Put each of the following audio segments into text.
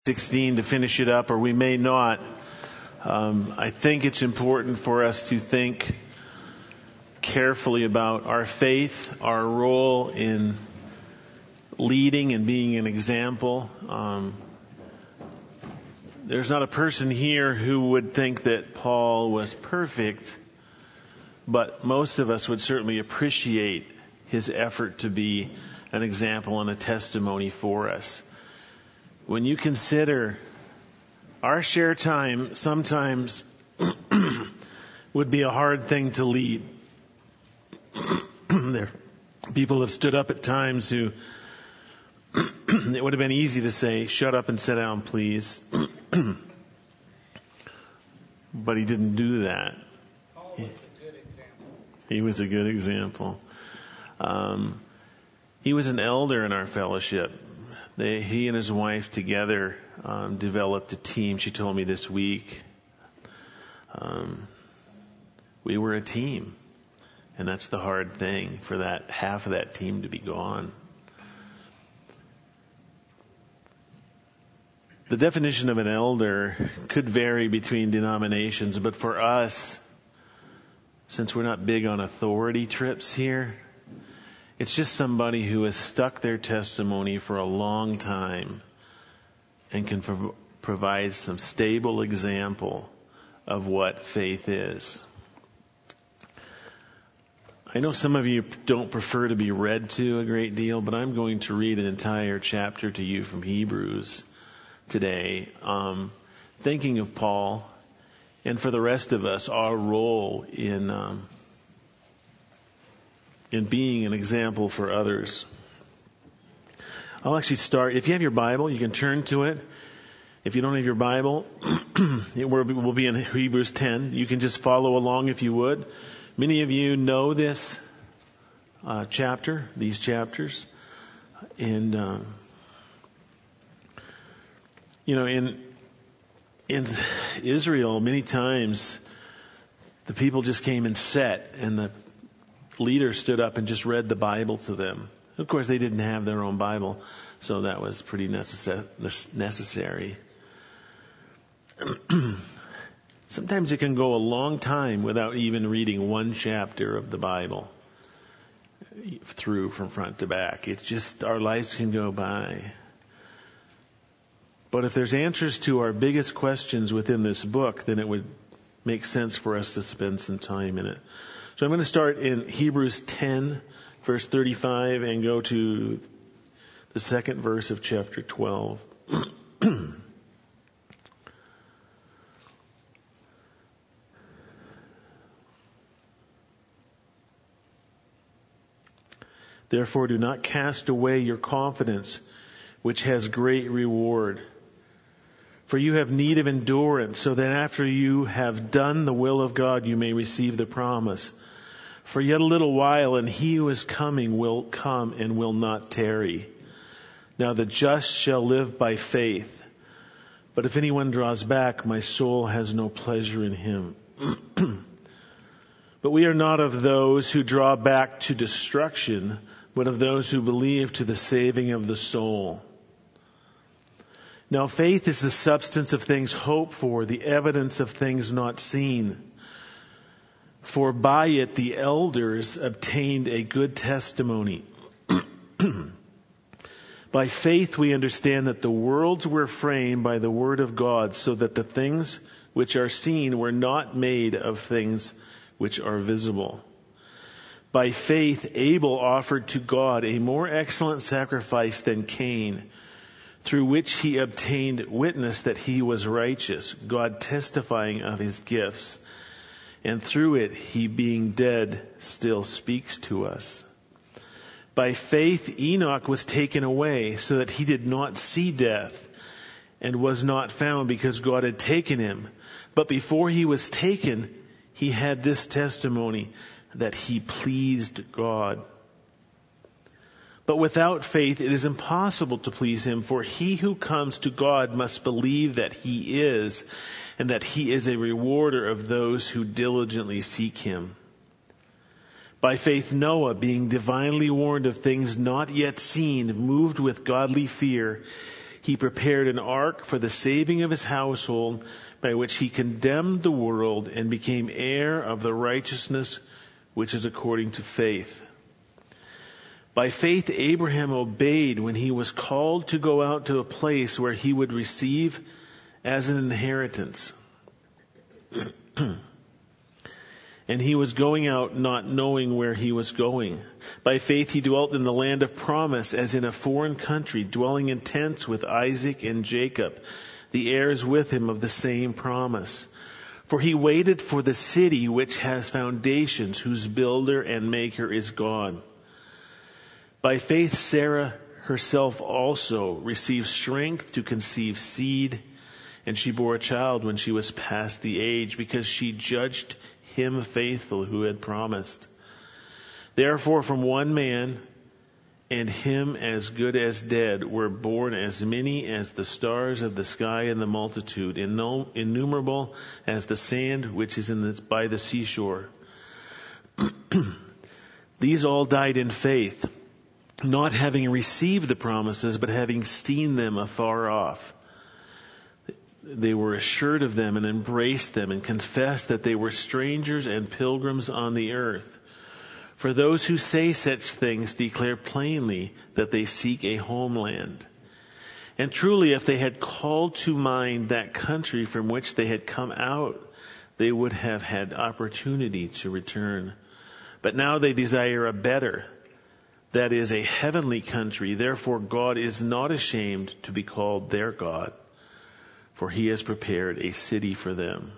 16 to finish it up, or we may not. I think it's important for us to think carefully about our faith, our role in leading and being an example. There's not a person here who would think that Paul was perfect, but most of us would certainly appreciate his effort to be an example and a testimony for us. When you consider our share time sometimes would be a hard thing to lead. There, people have stood up at times who it would have been easy to say, "Shut up and sit down, please." But he didn't do that. Paul was a good example. He was a good example. He was an elder in our fellowship. He and his wife together developed a team. She told me this week. We were a team. And that's the hard thing, for that half of that team to be gone. The definition of an elder could vary between denominations, but for us, since we're not big on authority trips here, it's just somebody who has stuck their testimony for a long time and can provide some stable example of what faith is. I know some of you don't prefer to be read to a great deal, but I'm going to read an entire chapter to you from Hebrews today, thinking of Paul, and for the rest of us, our role in being an example for others. I'll actually start. If you have your Bible, you can turn to it. If you don't have your Bible, it will be in Hebrews 10. You can just follow along if you would. Many of you know this chapter, these chapters. And, in Israel, many times the people just came and sat, and the leader stood up and just read the Bible to them. Of course, they didn't have their own Bible, so that was pretty necessary. Sometimes it can go a long time without even reading one chapter of the Bible through from front to back. It's just, our lives can go by. But if there's answers to our biggest questions within this book, then it would make sense for us to spend some time in it. So I'm going to start in Hebrews 10, verse 35, and go to the second verse of chapter 12. Therefore, do not cast away your confidence, which has great reward. For you have need of endurance, so that after you have done the will of God, you may receive the promise. For yet a little while, and he who is coming will come and will not tarry. Now the just shall live by faith. But if anyone draws back, my soul has no pleasure in him. But we are not of those who draw back to destruction, but of those who believe to the saving of the soul. Now faith is the substance of things hoped for, the evidence of things not seen. For by it the elders obtained a good testimony. By faith we understand that the worlds were framed by the word of God, so that the things which are seen were not made of things which are visible. By faith Abel offered to God a more excellent sacrifice than Cain, through which he obtained witness that he was righteous, God testifying of his gifts. And through it, he being dead still speaks to us. By faith, Enoch was taken away so that he did not see death and was not found because God had taken him. But before he was taken, he had this testimony that he pleased God. But without faith, it is impossible to please him, for he who comes to God must believe that he is, and that he is a rewarder of those who diligently seek him. By faith, Noah, being divinely warned of things not yet seen, moved with godly fear, he prepared an ark for the saving of his household, by which he condemned the world and became heir of the righteousness which is according to faith. By faith, Abraham obeyed when he was called to go out to a place where he would receive as an inheritance. And he was going out not knowing where he was going. By faith he dwelt in the land of promise, as in a foreign country, dwelling in tents with Isaac and Jacob, the heirs with him of the same promise. For he waited for the city which has foundations, whose builder and maker is God. By faith Sarah herself also received strength to conceive seed, and she bore a child when she was past the age, because she judged him faithful who had promised. Therefore from one man, and him as good as dead, were born as many as the stars of the sky in the multitude, innumerable as the sand which is by the seashore. These all died in faith, not having received the promises, but having seen them afar off. They were assured of them and embraced them and confessed that they were strangers and pilgrims on the earth. For those who say such things declare plainly that they seek a homeland. And truly, if they had called to mind that country from which they had come out, they would have had opportunity to return. But now they desire a better, that is, a heavenly country. Therefore God is not ashamed to be called their God, for he has prepared a city for them.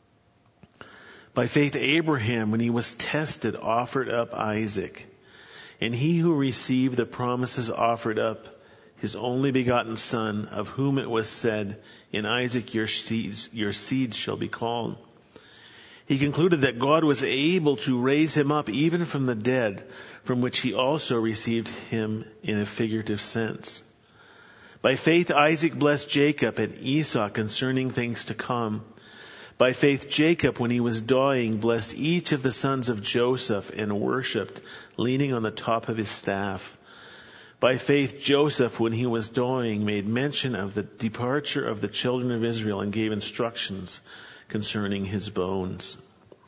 By faith Abraham, when he was tested, offered up Isaac. And he who received the promises offered up his only begotten son, of whom it was said, in Isaac your seed shall be called. He concluded that God was able to raise him up even from the dead, from which he also received him in a figurative sense. By faith Isaac blessed Jacob and Esau concerning things to come. By faith Jacob, when he was dying, blessed each of the sons of Joseph and worshipped, leaning on the top of his staff. By faith Joseph, when he was dying, made mention of the departure of the children of Israel and gave instructions concerning his bones.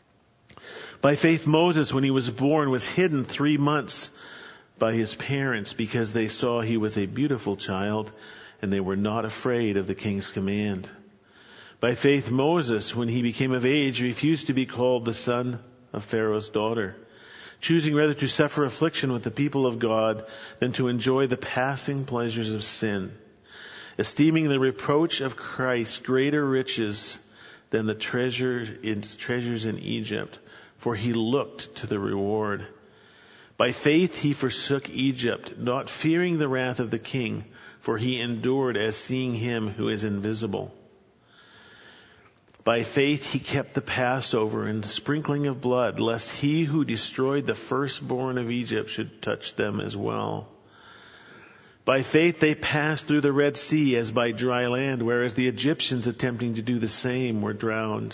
By faith Moses, when he was born, was hidden 3 months by his parents, because they saw he was a beautiful child, and they were not afraid of the king's command. By faith Moses, when he became of age, refused to be called the son of Pharaoh's daughter, choosing rather to suffer affliction with the people of God than to enjoy the passing pleasures of sin, esteeming the reproach of Christ greater riches than the treasures in Egypt, for he looked to the reward. By faith he forsook Egypt, not fearing the wrath of the king, for he endured as seeing him who is invisible. By faith he kept the Passover and the sprinkling of blood, lest he who destroyed the firstborn of Egypt should touch them as well. By faith they passed through the Red Sea as by dry land, whereas the Egyptians attempting to do the same were drowned.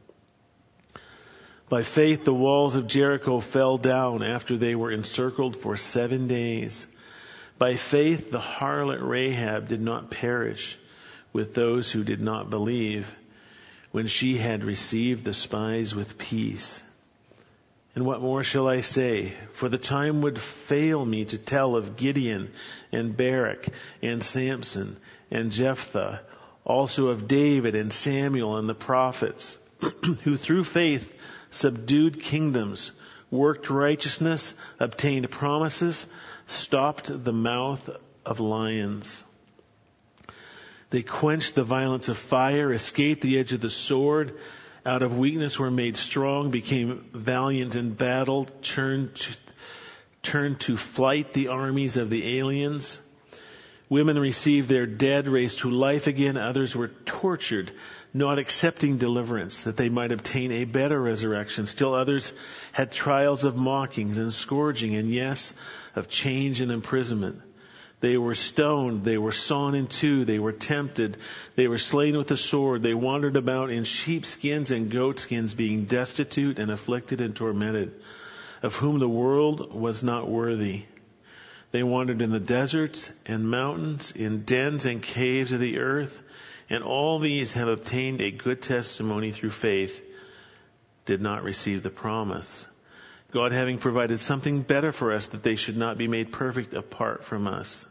By faith the walls of Jericho fell down after they were encircled for 7 days. By faith the harlot Rahab did not perish with those who did not believe, when she had received the spies with peace. And what more shall I say? For the time would fail me to tell of Gideon and Barak and Samson and Jephthah, also of David and Samuel and the prophets, who through faith subdued kingdoms, worked righteousness, obtained promises, stopped the mouth of lions. They quenched the violence of fire, escaped the edge of the sword, out of weakness were made strong, became valiant in battle, turned to flight the armies of the aliens. Women received their dead raised to life again. Others were tortured, not accepting deliverance, that they might obtain a better resurrection. Still others had trials of mockings and scourging, and yes, of chains and imprisonment. They were stoned, they were sawn in two, they were tempted, they were slain with the sword, they wandered about in sheepskins and goatskins, being destitute and afflicted and tormented, of whom the world was not worthy. They wandered in the deserts and mountains, in dens and caves of the earth, and all these have obtained a good testimony through faith, did not receive the promise. God having provided something better for us, that they should not be made perfect apart from us.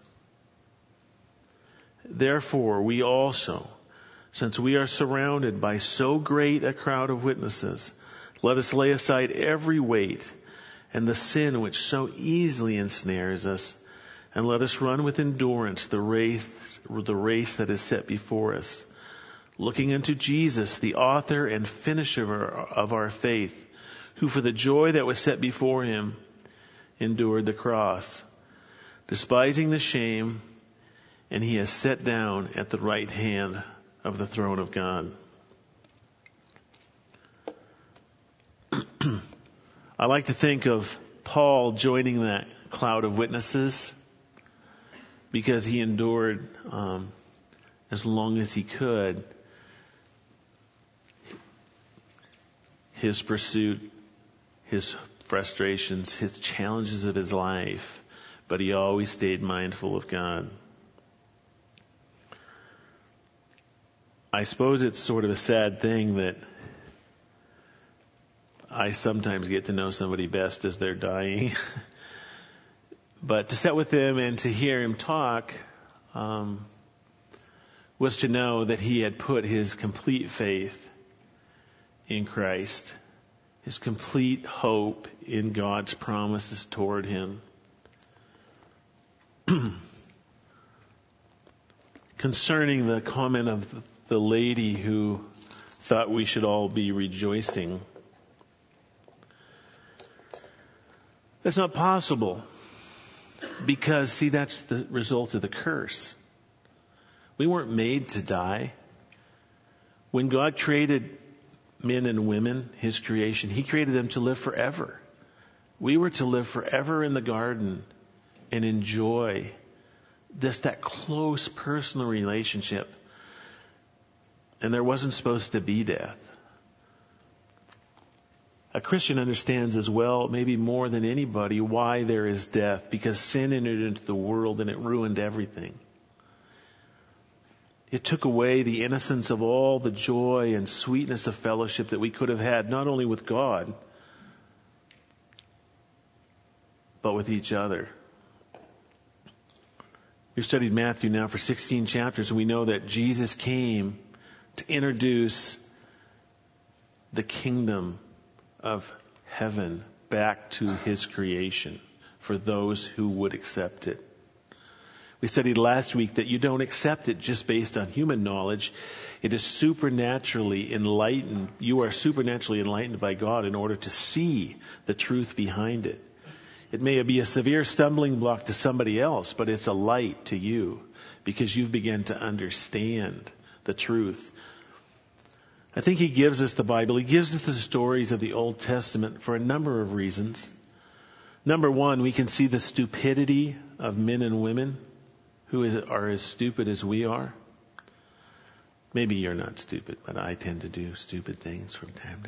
Therefore, we also, since we are surrounded by so great a crowd of witnesses, let us lay aside every weight and the sin which so easily ensnares us, and let us run with endurance the race that is set before us, looking unto Jesus, the author and finisher of our faith, who for the joy that was set before him endured the cross, despising the shame, and he has sat down at the right hand of the throne of God. I like to think of Paul joining that cloud of witnesses because he endured as long as he could his pursuit, his frustrations, his challenges of his life, but he always stayed mindful of God. I suppose it's sort of a sad thing that I sometimes get to know somebody best as they're dying. But to sit with him and to hear him talk was to know that he had put his complete faith in Christ, his complete hope in God's promises toward him. Concerning the comment of the lady who thought we should all be rejoicing, that's not possible. Because, see, that's the result of the curse. We weren't made to die. When God created men and women, his creation, he created them to live forever. We were to live forever in the garden and enjoy that close personal relationship. And there wasn't supposed to be death. A Christian understands as well, maybe more than anybody, why there is death. Because sin entered into the world and it ruined everything. It took away the innocence of all the joy and sweetness of fellowship that we could have had, not only with God, but with each other. We've studied Matthew now for 16 chapters, and we know that Jesus came to introduce the kingdom of heaven back to his creation for those who would accept it. We studied last week that you don't accept it just based on human knowledge. It is supernaturally enlightened. You are supernaturally enlightened by God in order to see the truth behind it. It may be a severe stumbling block to somebody else, but it's a light to you because you've begun to understand the truth. I think he gives us the Bible. He gives us the stories of the Old Testament for a number of reasons. Number one, we can see the stupidity of men and women who are as stupid as we are. Maybe you're not stupid, but I tend to do stupid things from time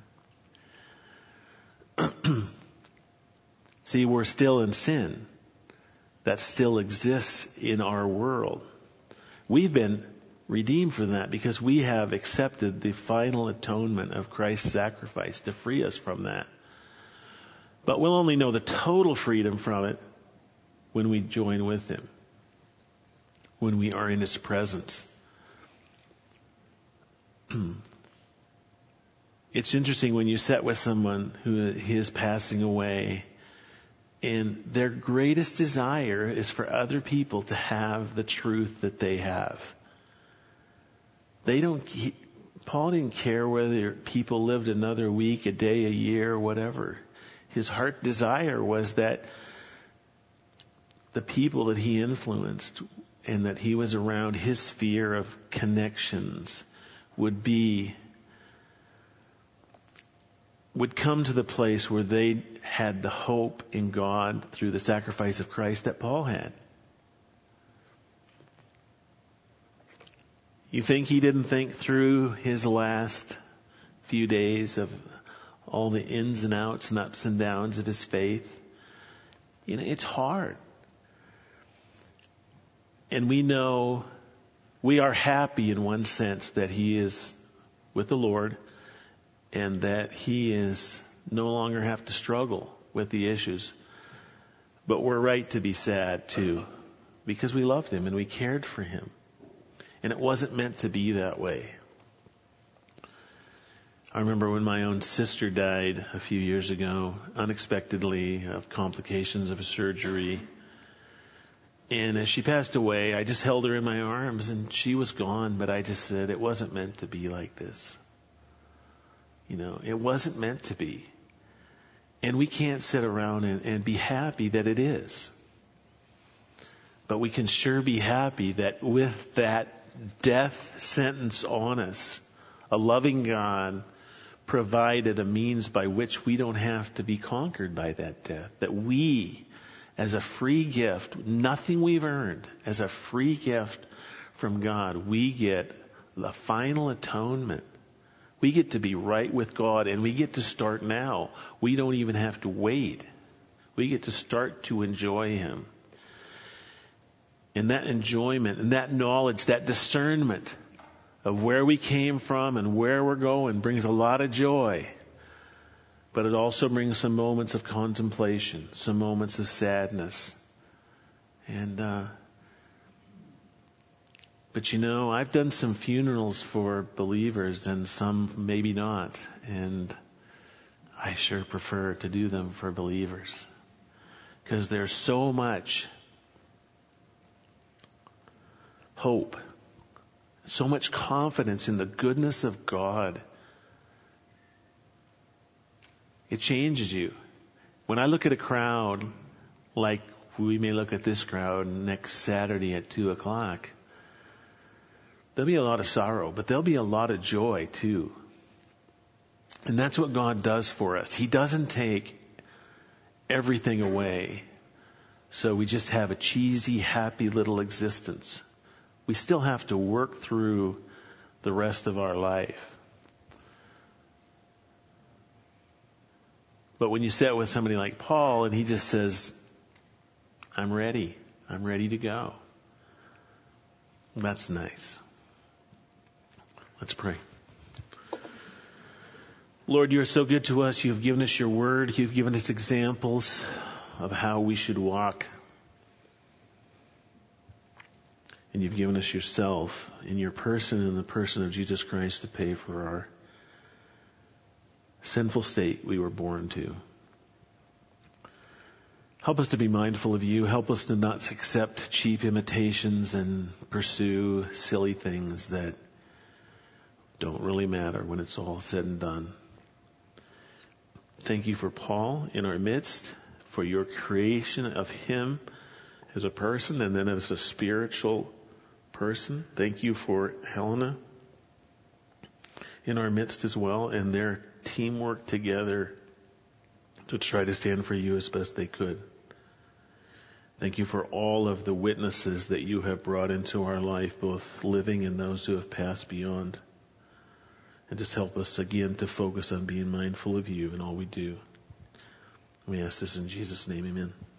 to time. See, we're still in sin. That still exists in our world. We've been redeemed from that because we have accepted the final atonement of Christ's sacrifice to free us from that. But we'll only know the total freedom from it when we join with him, when we are in his presence. It's interesting when you sit with someone who is passing away, and their greatest desire is for other people to have the truth that they have. Paul didn't care whether people lived another week, a day, a year, whatever. His heart desire was that the people that he influenced and that he was around, his sphere of connections, would come to the place where they had the hope in God through the sacrifice of Christ that Paul had. You think he didn't think through his last few days of all the ins and outs and ups and downs of his faith? You know, it's hard. And we know we are happy in one sense that he is with the Lord and that he is no longer have to struggle with the issues. But we're right to be sad too, because we loved him and we cared for him. And it wasn't meant to be that way. I remember when my own sister died a few years ago, unexpectedly, of complications of a surgery. And as she passed away, I just held her in my arms and she was gone, but I just said, it wasn't meant to be like this. You know, it wasn't meant to be. And we can't sit around and be happy that it is. But we can sure be happy that with that death sentence on us, a loving God provided a means by which we don't have to be conquered by that death. That we, as a free gift, nothing we've earned, as a free gift from God, we get the final atonement. We get to be right with God, and we get to start now. We don't even have to wait. We get to start to enjoy him. And that enjoyment and that knowledge, that discernment of where we came from and where we're going brings a lot of joy. But it also brings some moments of contemplation, some moments of sadness. But you know, I've done some funerals for believers and some maybe not. And I sure prefer to do them for believers. Because there's so much hope, so much confidence in the goodness of God. It changes you. When I look at a crowd, like we may look at this crowd next Saturday at 2:00, there'll be a lot of sorrow, but there'll be a lot of joy too. And that's what God does for us. He doesn't take everything away, so we just have a cheesy, happy little existence. We still have to work through the rest of our life. But when you sit with somebody like Paul and he just says, I'm ready to go. That's nice. Let's pray. Lord, you're so good to us. You've given us your word. You've given us examples of how we should walk. And you've given us yourself in your person and the person of Jesus Christ to pay for our sinful state we were born to. Help us to be mindful of you. Help us to not accept cheap imitations and pursue silly things that don't really matter when it's all said and done. Thank you for Paul in our midst, for your creation of him as a person and then as a spiritual person. Thank you for Helena in our midst as well and their teamwork together to try to stand for you as best they could. Thank you for all of the witnesses that you have brought into our life, both living and those who have passed beyond. And just help us again to focus on being mindful of you in all we do. We ask this in Jesus' name, amen.